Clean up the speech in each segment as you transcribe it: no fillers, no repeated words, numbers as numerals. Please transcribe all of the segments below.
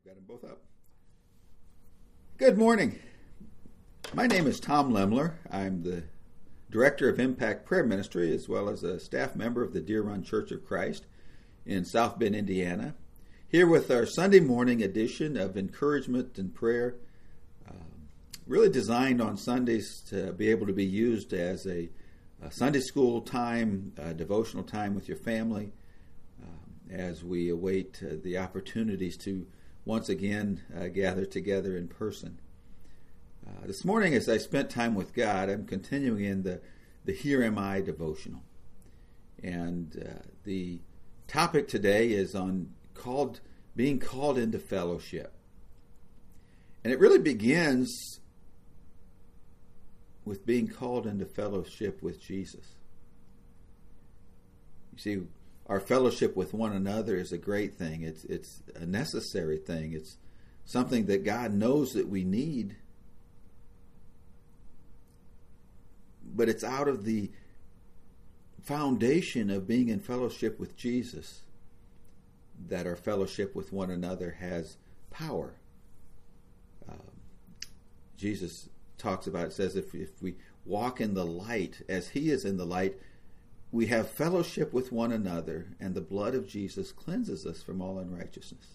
Got them both up. Good morning. My name is Tom Lemler. I'm the Director of Impact Prayer Ministry as well as a staff member of the Deer Run Church of Christ in South Bend, Indiana. Here with our Sunday morning edition of Encouragement and Prayer, really designed on Sundays to be able to be used as a Sunday school time, devotional time with your family, as we await the opportunities to once again gather together in person. This morning, as I spent time with God, I'm continuing in the Here Am I devotional. And the topic today is on being called into fellowship. And it really begins with being called into fellowship with Jesus. You see, our fellowship with one another is a great thing. It's a necessary thing. It's something that God knows that we need. But it's out of the foundation of being in fellowship with Jesus that our fellowship with one another has power. Jesus talks about, it says, if we walk in the light as he is in the light, we have fellowship with one another, and the blood of Jesus cleanses us from all unrighteousness.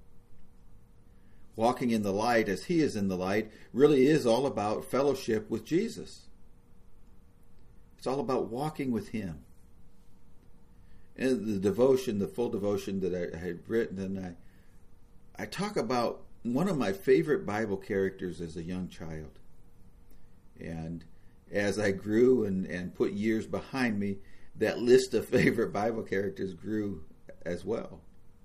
Walking in the light as he is in the light really is all about fellowship with Jesus. It's all about walking with him. And the devotion, the full devotion that I had written, and I talk about one of my favorite Bible characters as a young child. And as I grew and put years behind me, that list of favorite Bible characters grew as well.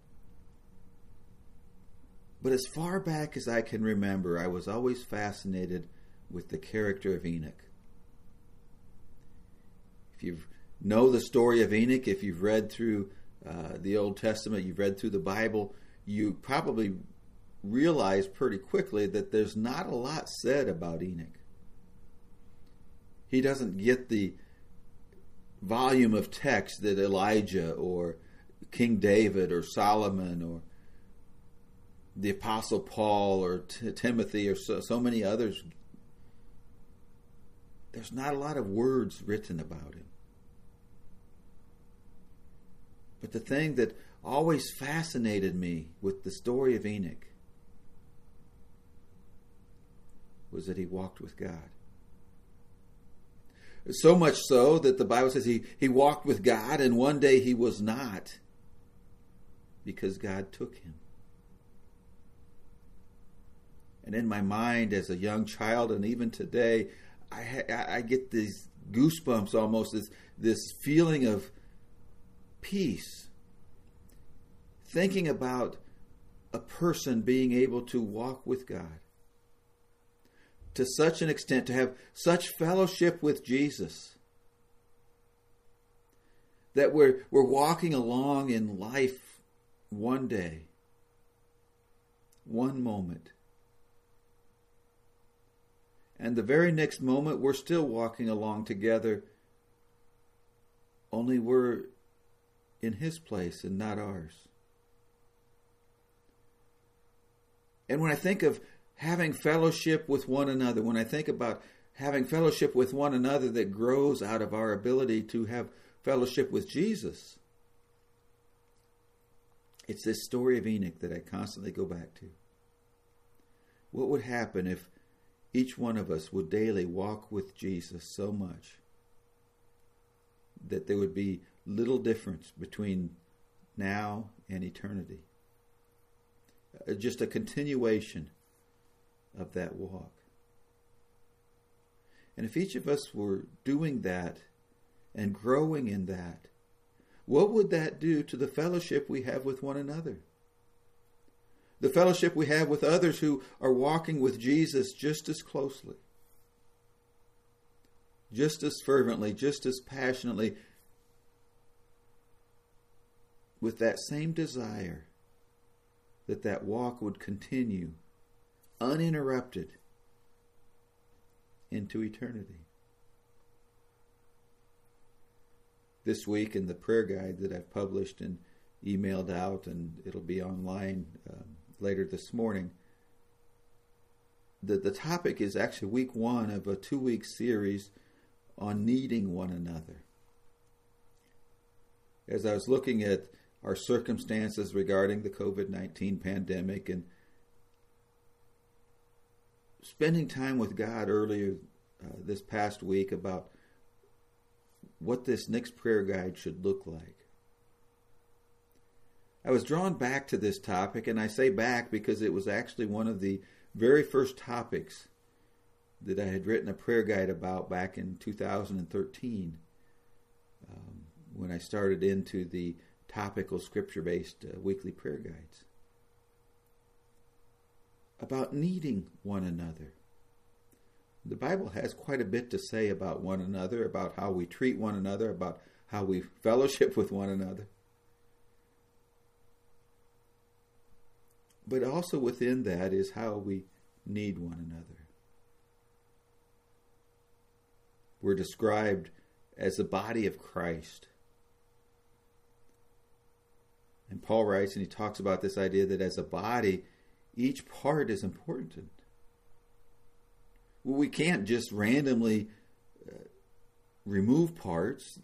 But as far back as I can remember, I was always fascinated with the character of Enoch. If you know the story of Enoch, if you've read through the Old Testament, you've read through the Bible, you probably realize pretty quickly that there's not a lot said about Enoch. He doesn't get the volume of text that Elijah or King David or Solomon or the Apostle Paul or Timothy or so many others. There's not a lot of words written about him. But the thing that always fascinated me with the story of Enoch was that he walked with God. So much so that the Bible says he walked with God, and one day he was not, because God took him. And in my mind as a young child, and even today, I get these goosebumps almost, this feeling of peace, thinking about a person being able to walk with God to such an extent, to have such fellowship with Jesus, that we're walking along in life one day, one moment, and the very next moment we're still walking along together, only we're in his place and not ours. And when I think of having fellowship with one another, when I think about having fellowship with one another that grows out of our ability to have fellowship with Jesus, it's this story of Enoch that I constantly go back to. What would happen if each one of us would daily walk with Jesus so much that there would be little difference between now and eternity? Just a continuation of that walk. And if each of us were doing that and growing in that, what would that do to the fellowship we have with one another? The fellowship we have with others who are walking with Jesus just as closely, just as fervently, just as passionately, with that same desire that walk would continue uninterrupted into eternity. This week in the prayer guide that I've published and emailed out, and it'll be online later this morning. The topic is actually week 1 of a 2-week series on needing one another. As I was looking at our circumstances regarding the COVID-19 pandemic and spending time with God earlier this past week about what this next prayer guide should look like, I was drawn back to this topic, and I say back because it was actually one of the very first topics that I had written a prayer guide about back in 2013 when I started into the topical scripture-based weekly prayer guides. About needing one another. The Bible has quite a bit to say about one another, about how we treat one another, about how we fellowship with one another. But also within that is how we need one another. We're described as the body of Christ. And Paul writes, and he talks about this idea that as a body, each part is important. Well, we can't just randomly remove parts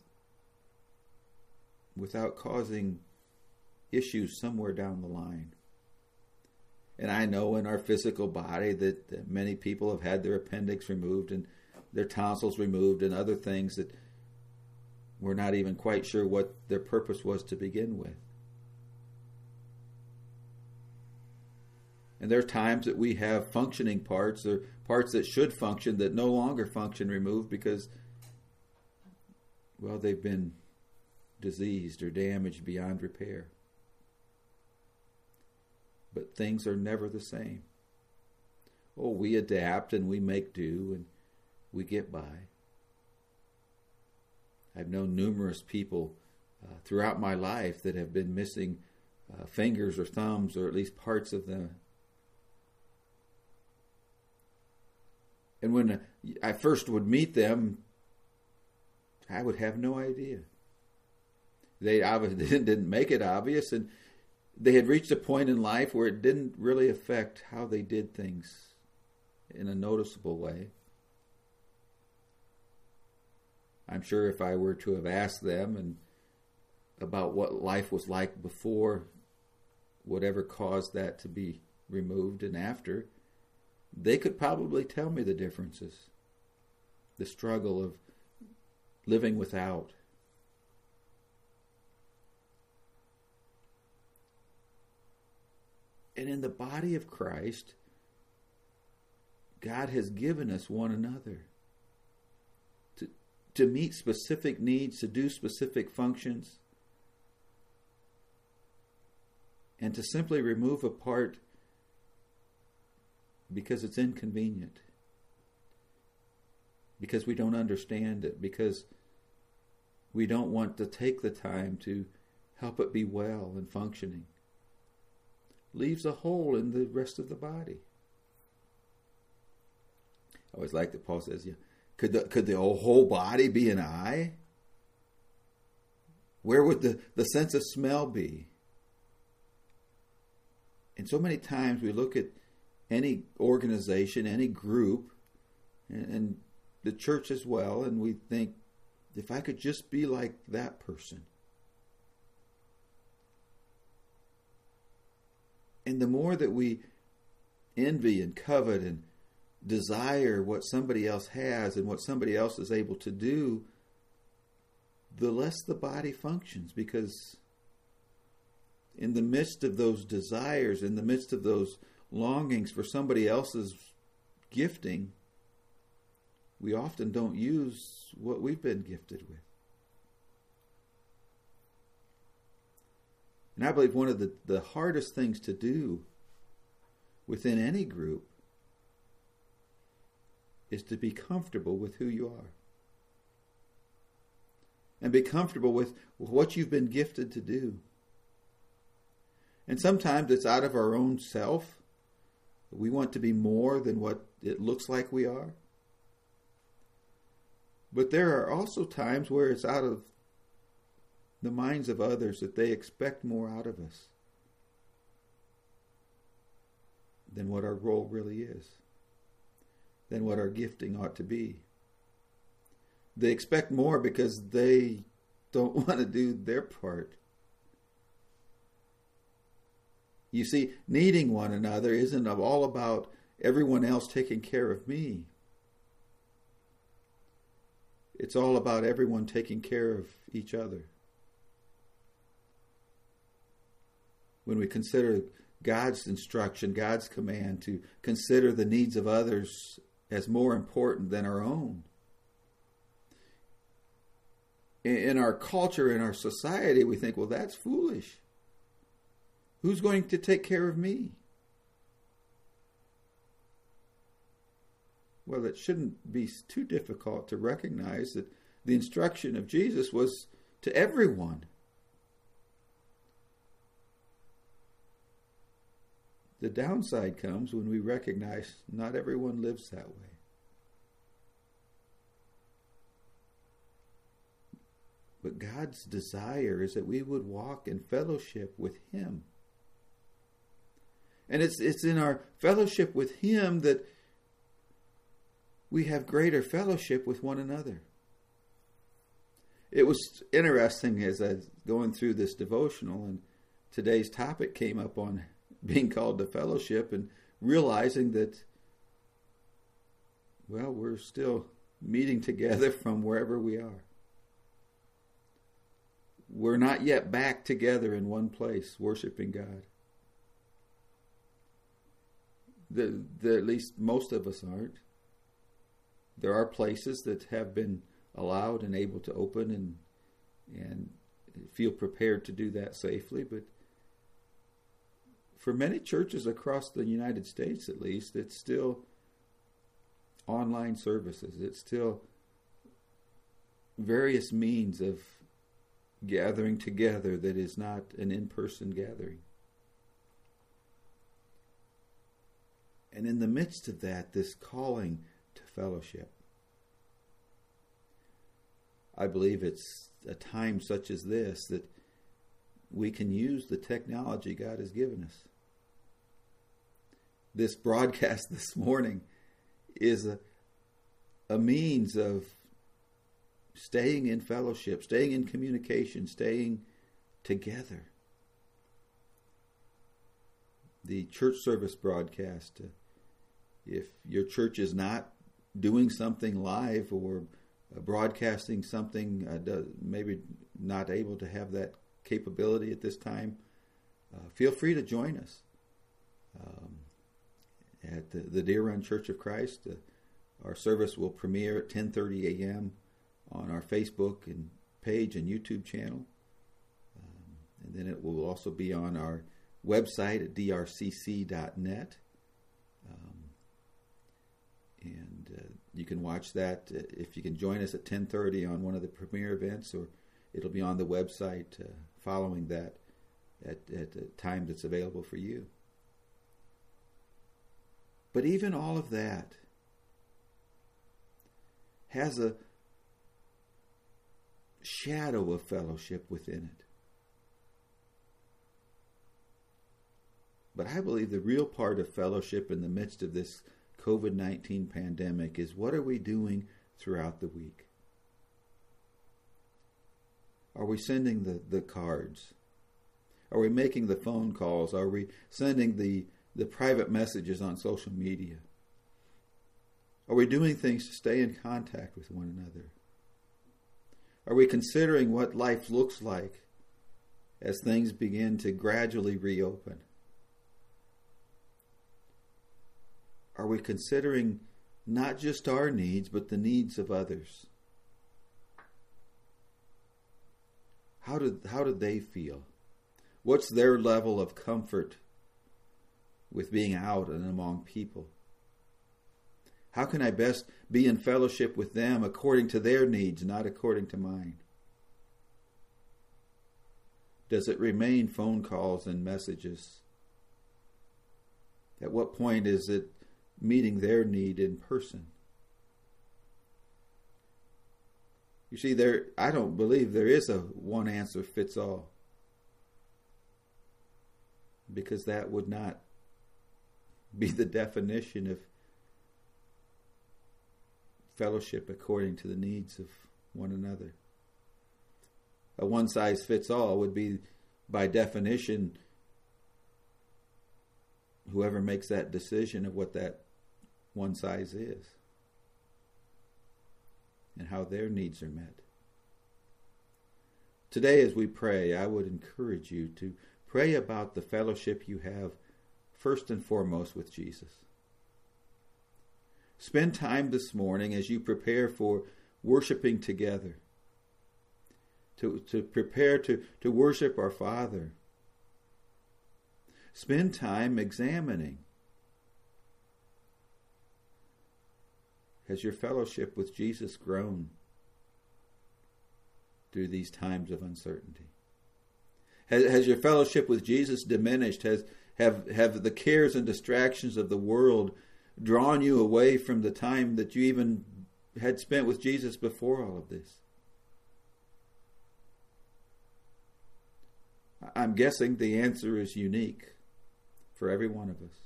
without causing issues somewhere down the line. And I know in our physical body that many people have had their appendix removed and their tonsils removed and other things that we're not even quite sure what their purpose was to begin with. And there are times that we have functioning parts or parts that should function that no longer function removed because, well, they've been diseased or damaged beyond repair. But things are never the same. Oh, we adapt and we make do and we get by. I've known numerous people throughout my life that have been missing fingers or thumbs or at least parts of them. And when I first would meet them, I would have no idea. They obviously didn't make it obvious, and they had reached a point in life where it didn't really affect how they did things in a noticeable way. I'm sure if I were to have asked them and about what life was like before whatever caused that to be removed and after, they could probably tell me the differences, the struggle of living without. And in the body of Christ, God has given us one another to meet specific needs, to do specific functions, and to simply remove a part because it's inconvenient, because we don't understand it, because we don't want to take the time to help it be well and functioning. Leaves a hole in the rest of the body. I always like that Paul says, could the whole body be an eye? Where would the sense of smell be? And so many times we look at any organization, any group, and the church as well, and we think, if I could just be like that person. And the more that we envy and covet and desire what somebody else has and what somebody else is able to do, the less the body functions, because in the midst of those desires, in the midst of those longings for somebody else's gifting, we often don't use what we've been gifted with. And I believe one of the hardest things to do within any group is to be comfortable with who you are. And be comfortable with what you've been gifted to do. And sometimes it's out of our own self. We want to be more than what it looks like we are. But there are also times where it's out of the minds of others that they expect more out of us. than what our role really is, than what our gifting ought to be. They expect more because they don't want to do their part. You see, needing one another isn't all about everyone else taking care of me. It's all about everyone taking care of each other. When we consider God's instruction, God's command to consider the needs of others as more important than our own. In our culture, in our society, we think, well, that's foolish. Who's going to take care of me? Well, it shouldn't be too difficult to recognize that the instruction of Jesus was to everyone. The downside comes when we recognize not everyone lives that way. But God's desire is that we would walk in fellowship with Him. And it's in our fellowship with Him that we have greater fellowship with one another. It was interesting as I was going through this devotional, and today's topic came up on being called to fellowship, and realizing that, well, we're still meeting together from wherever we are. We're not yet back together in one place, worshiping God. At least most of us aren't. There are places that have been allowed and able to open and feel prepared to do that safely, but for many churches across the United States, at least, it's still online services. It's still various means of gathering together that is not an in-person gathering. And in the midst of that, this calling to fellowship. I believe it's a time such as this that we can use the technology God has given us. This broadcast this morning is a means of staying in fellowship, staying in communication, staying together. The church service broadcast, if your church is not doing something live or broadcasting something, maybe not able to have that capability at this time, feel free to join us at the Deer Run Church of Christ. Our service will premiere at 10:30 a.m. on our Facebook and page and YouTube channel. And then it will also be on our website at drcc.net. You can watch that if you can join us at 10:30 on one of the premiere events, or it'll be on the website following that at a time that's available for you. But even all of that has a shadow of fellowship within it. But I believe the real part of fellowship in the midst of this COVID-19 pandemic is, what are we doing throughout the week? Are we sending the cards? Are we making the phone calls? Are we sending the private messages on social media? Are we doing things to stay in contact with one another? Are we considering what life looks like as things begin to gradually reopen? Are we considering not just our needs, but the needs of others? How did they feel? What's their level of comfort with being out and among people? How can I best be in fellowship with them according to their needs, not according to mine? Does it remain phone calls and messages? At what point is it meeting their need in person? You see, I don't believe there is a one answer fits all, because that would not be the definition of fellowship according to the needs of one another. A one-size-fits-all would be, by definition, whoever makes that decision of what that one size is and how their needs are met. Today, as we pray, I would encourage you to pray about the fellowship you have first and foremost with Jesus. Spend time this morning as you prepare for worshiping together, to prepare to worship our Father. Spend time examining. Has your fellowship with Jesus grown through these times of uncertainty? Has your fellowship with Jesus diminished? Have the cares and distractions of the world drawn you away from the time that you even had spent with Jesus before all of this? I'm guessing the answer is unique for every one of us.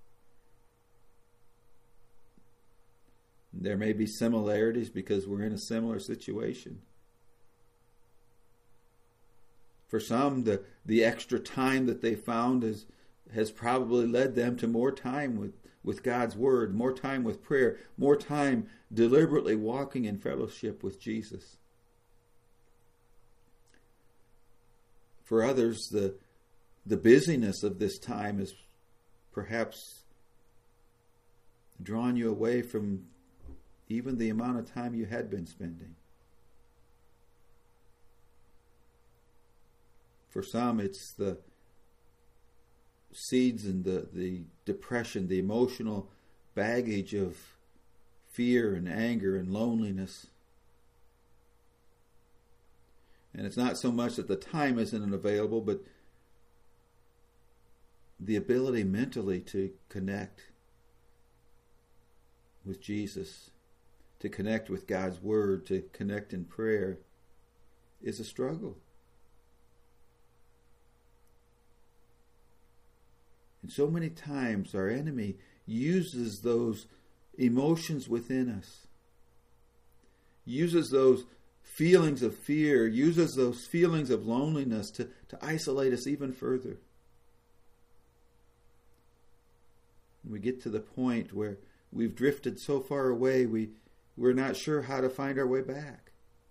There may be similarities because we're in a similar situation. For some, the extra time that they found has probably led them to more time with God's Word, more time with prayer, more time deliberately walking in fellowship with Jesus. For others, the busyness of this time has perhaps drawn you away from even the amount of time you had been spending. For some, it's the seeds and the depression, the emotional baggage of fear and anger and loneliness. And it's not so much that the time isn't available, but the ability mentally to connect with Jesus, to connect with God's Word, to connect in prayer is a struggle. And so many times our enemy uses those emotions within us, uses those feelings of fear, uses those feelings of loneliness to isolate us even further. And we get to the point where we've drifted so far away, we're not sure how to find our way back.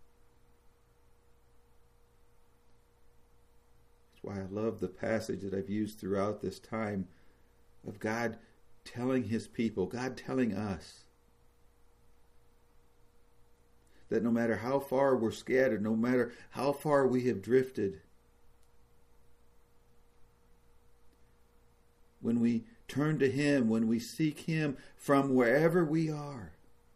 That's why I love the passage that I've used throughout this time of God telling His people, God telling us, that no matter how far we're scattered, no matter how far we have drifted, when we turn to Him, when we seek Him from wherever we are,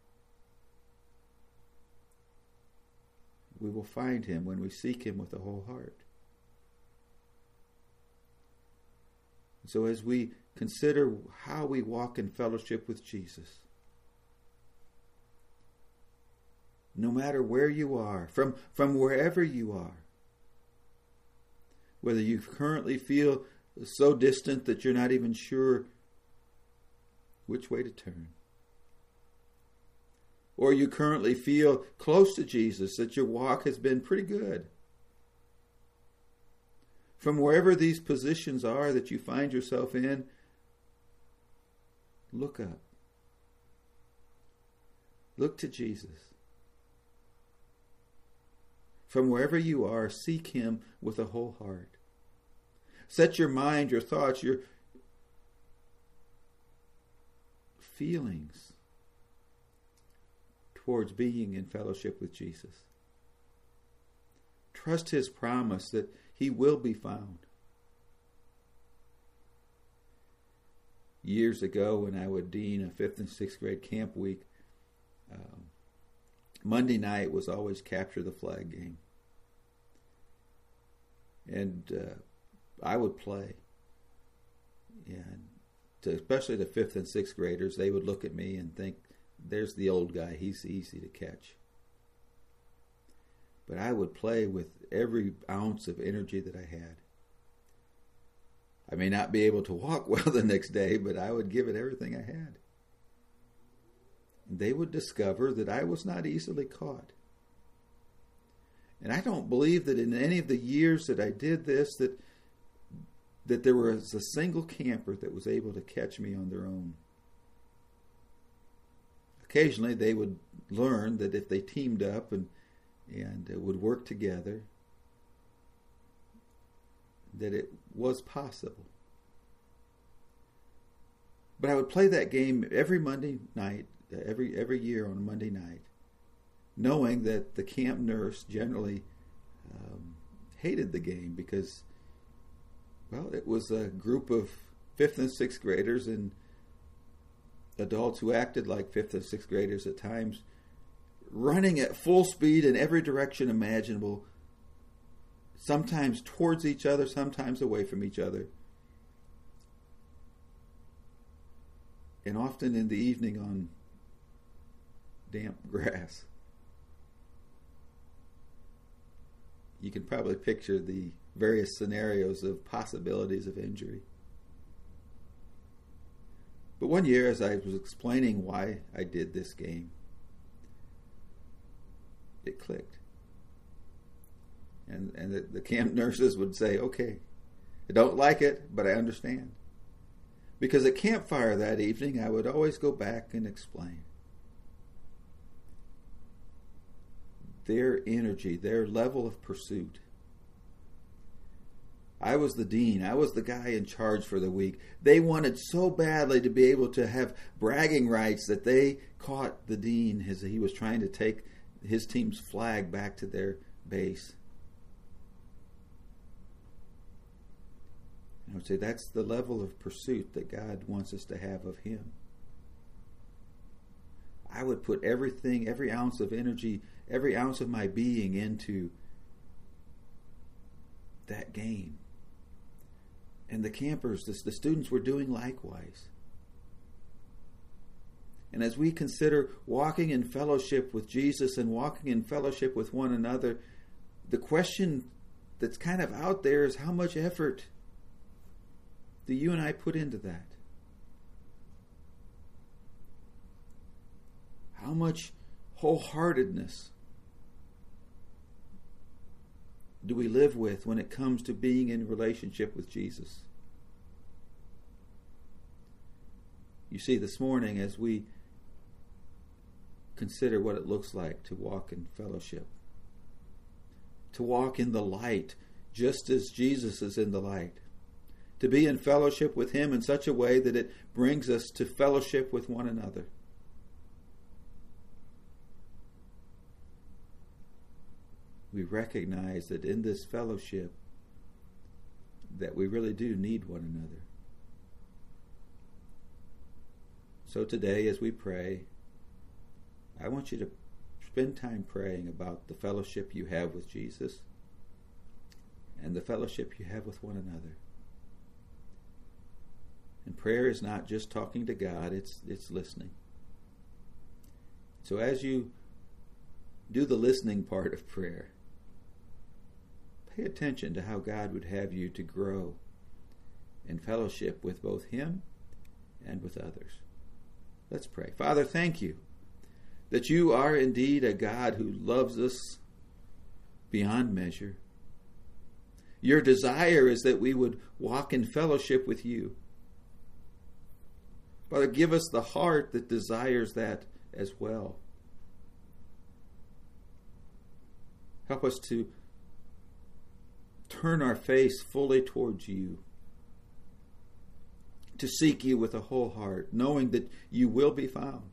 we will find Him when we seek Him with the whole heart. So as we consider how we walk in fellowship with Jesus, no matter where you are, from wherever you are, whether you currently feel so distant that you're not even sure which way to turn, or you currently feel close to Jesus, that your walk has been pretty good. From wherever these positions are that you find yourself in, look up. Look to Jesus. From wherever you are, seek Him with a whole heart. Set your mind, your thoughts, your feelings towards being in fellowship with Jesus. Trust His promise that He will be found. Years ago, when I would dean a 5th and 6th grade camp week, Monday night was always capture the flag game. And I would play. And especially the 5th and 6th graders, they would look at me and think, there's the old guy, he's easy to catch. But I would play with every ounce of energy that I had. I may not be able to walk well the next day, but I would give it everything I had. And they would discover that I was not easily caught. And I don't believe that in any of the years that I did this, that there was a single camper that was able to catch me on their own. Occasionally they would learn that if they teamed up and would work together, that it was possible. But I would play that game every Monday night, every year on a Monday night, knowing that the camp nurse generally hated the game because, well, it was a group of 5th and 6th graders and adults who acted like 5th and 6th graders at times, running at full speed in every direction imaginable, sometimes towards each other, sometimes away from each other. And often in the evening on damp grass. You can probably picture the various scenarios of possibilities of injury. But one year, as I was explaining why I did this game, it clicked. And the camp nurses would say, okay, I don't like it, but I understand. Because at campfire that evening, I would always go back and explain. Their energy, their level of pursuit. I was the dean. I was the guy in charge for the week. They wanted so badly to be able to have bragging rights that they caught the dean as he was trying to take his team's flag back to their base. I would say that's the level of pursuit that God wants us to have of Him. I would put everything, every ounce of energy, every ounce of my being into that game. And the campers, the students were doing likewise. And as we consider walking in fellowship with Jesus and walking in fellowship with one another, the question that's kind of out there is, how much effort do you and I put into that? How much wholeheartedness do we live with when it comes to being in relationship with Jesus? You see, this morning, as we consider what it looks like to walk in fellowship, to walk in the light, just as Jesus is in the light, to be in fellowship with Him in such a way that it brings us to fellowship with one another. We recognize that in this fellowship that we really do need one another. So today, as we pray, I want you to spend time praying about the fellowship you have with Jesus and the fellowship you have with one another. And prayer is not just talking to God, it's listening. So as you do the listening part of prayer, pay attention to how God would have you to grow in fellowship with both Him and with others. Let's pray. Father, thank you that you are indeed a God who loves us beyond measure. Your desire is that we would walk in fellowship with you. Father, give us the heart that desires that as well. Help us to turn our face fully towards you, to seek you with a whole heart, knowing that you will be found.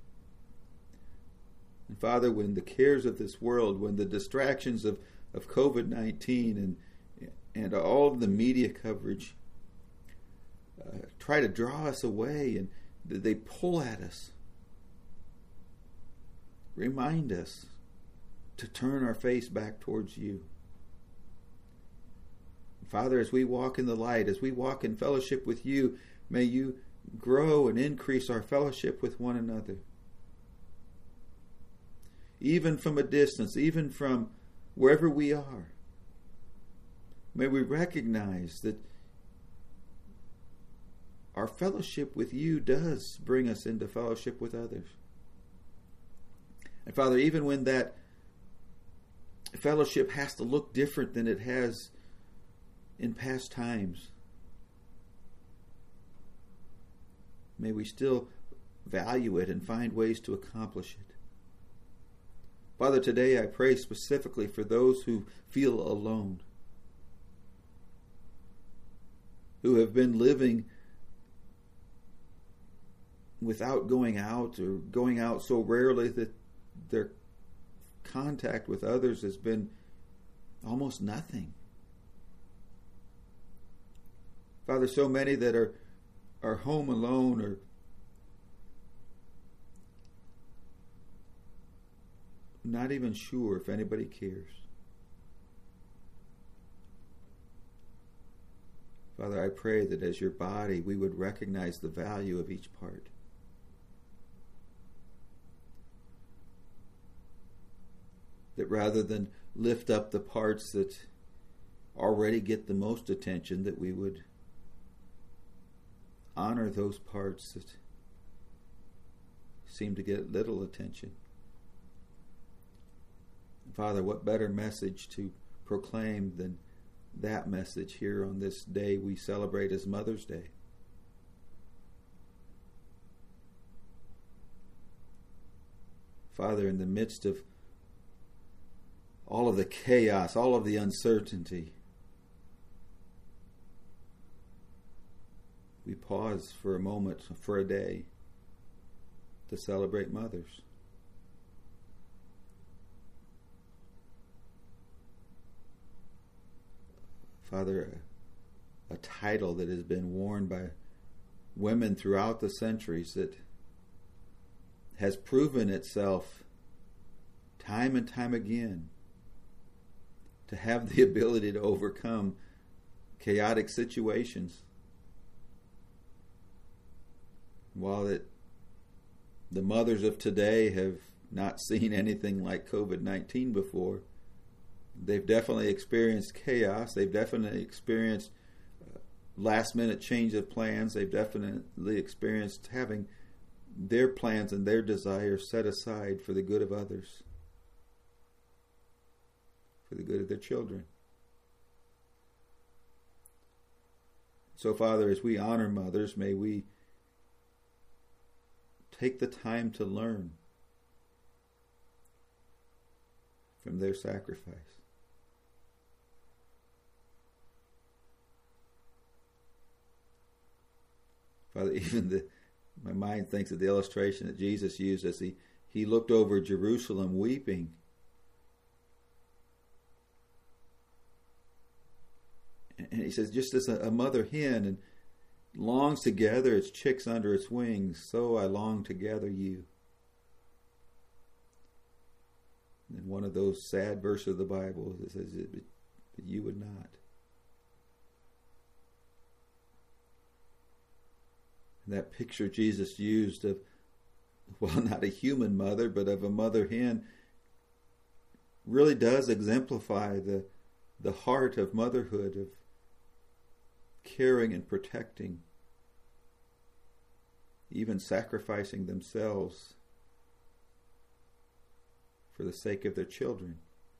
And Father, when the cares of this world, when the distractions of COVID-19 and all of the media coverage try to draw us away and they pull at us, remind us to turn our face back towards you. Father, as we walk in the light, as we walk in fellowship with you, may you grow and increase our fellowship with one another. Even from a distance, even from wherever we are, may we recognize that our fellowship with you does bring us into fellowship with others. And Father, even when that fellowship has to look different than it has in past times, may we still value it and find ways to accomplish it. Father, today I pray specifically for those who feel alone, who have been living without going out or going out so rarely that their contact with others has been almost nothing. Father, so many that are home alone or not even sure if anybody cares. Father, I pray that as your body, we would recognize the value of each part. That rather than lift up the parts that already get the most attention, that we would honor those parts that seem to get little attention. Father, what better message to proclaim than that message here on this day we celebrate as Mother's Day? Father, in the midst of all of the chaos, all of the uncertainty, we pause for a moment, for a day, to celebrate mothers. Father, a title that has been worn by women throughout the centuries that has proven itself time and time again to have the ability to overcome chaotic situations. While the mothers of today have not seen anything like COVID-19 before, they've definitely experienced chaos. They've definitely experienced last-minute change of plans. They've definitely experienced having their plans and their desires set aside for the good of others, for the good of their children. So, Father, as we honor mothers, may we take the time to learn from their sacrifice. Father, even my mind thinks of the illustration that Jesus used as he looked over Jerusalem weeping. And he says, just as a mother hen and longs to gather its chicks under its wings, so I long to gather you. And one of those sad verses of the Bible that says, but you would not. And that picture Jesus used of, well, not a human mother, but of a mother hen, really does exemplify the heart of motherhood, of caring and protecting, even sacrificing themselves for the sake of their children.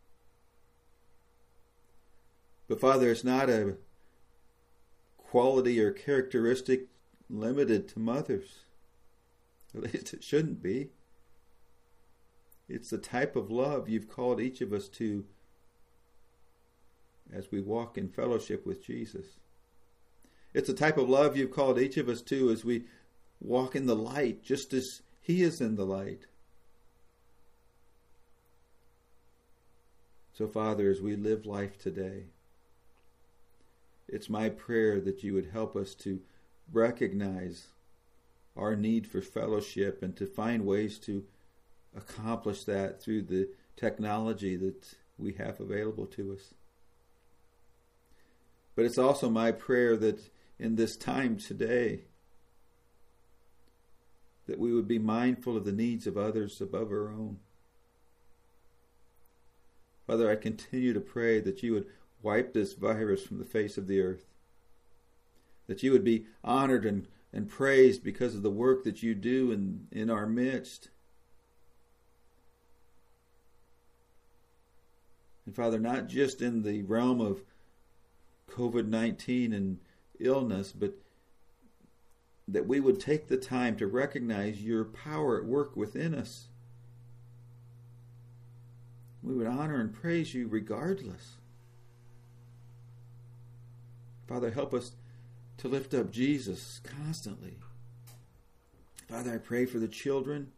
But Father, it's not a quality or characteristic limited to mothers. At least it shouldn't be. It's the type of love you've called each of us to as we walk in fellowship with Jesus. It's the type of love you've called each of us to as we walk in the light, just as He is in the light. So, Father, as we live life today, it's my prayer that you would help us to recognize our need for fellowship and to find ways to accomplish that through the technology that we have available to us. But it's also my prayer that in this time today, that we would be mindful of the needs of others above our own. Father, I continue to pray that you would wipe this virus from the face of the earth, that you would be honored and and praised because of the work that you do in our midst. And Father, not just in the realm of COVID-19 and illness, but that we would take the time to recognize your power at work within us. We would honor and praise you regardless. Father, help us to lift up Jesus constantly. Father, I pray for the children.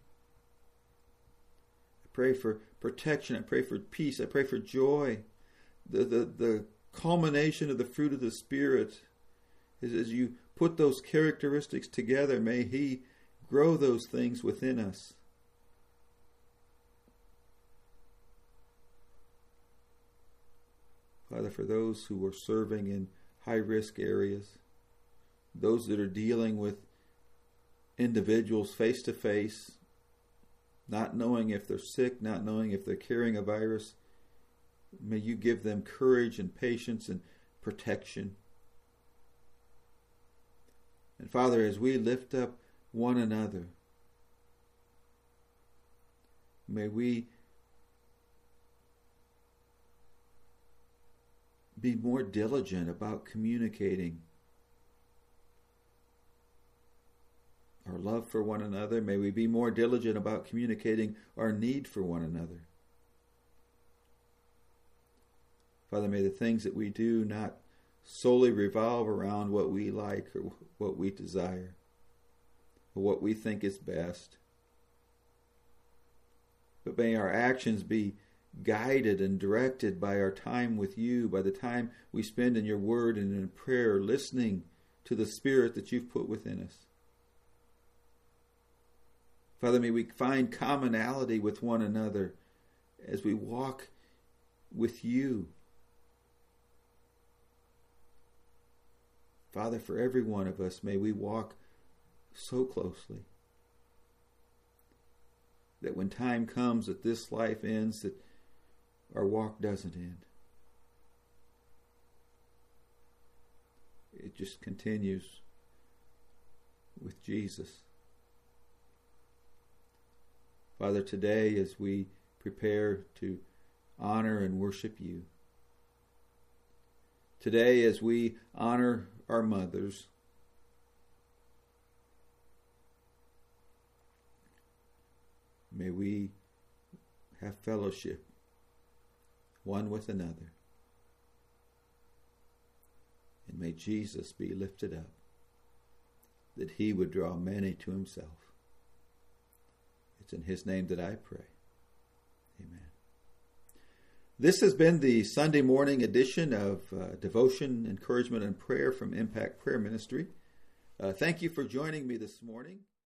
I pray for protection. I pray for peace. I pray for joy. The culmination of the fruit of the Spirit is as you put those characteristics together, may He grow those things within us. Father, for those who are serving in high-risk areas, those that are dealing with individuals face-to-face, not knowing if they're sick, not knowing if they're carrying a virus, may you give them courage and patience and protection. And Father, as we lift up one another, may we be more diligent about communicating our love for one another. May we be more diligent about communicating our need for one another. Father, may the things that we do not solely revolve around what we like or what we desire or what we think is best, but may our actions be guided and directed by our time with you, by the time we spend in your word and in prayer, listening to the Spirit that you've put within us. Father, may we find commonality with one another as we walk with you. Father, for every one of us, may we walk so closely that when time comes that this life ends, that our walk doesn't end. It just continues with Jesus. Father, today as we prepare to honor and worship you, today as we honor our mothers, may we have fellowship one with another. And may Jesus be lifted up, that he would draw many to himself. It's in his name that I pray. Amen. This has been the Sunday morning edition of Devotion, Encouragement, and Prayer from Impact Prayer Ministry. Thank you for joining me this morning.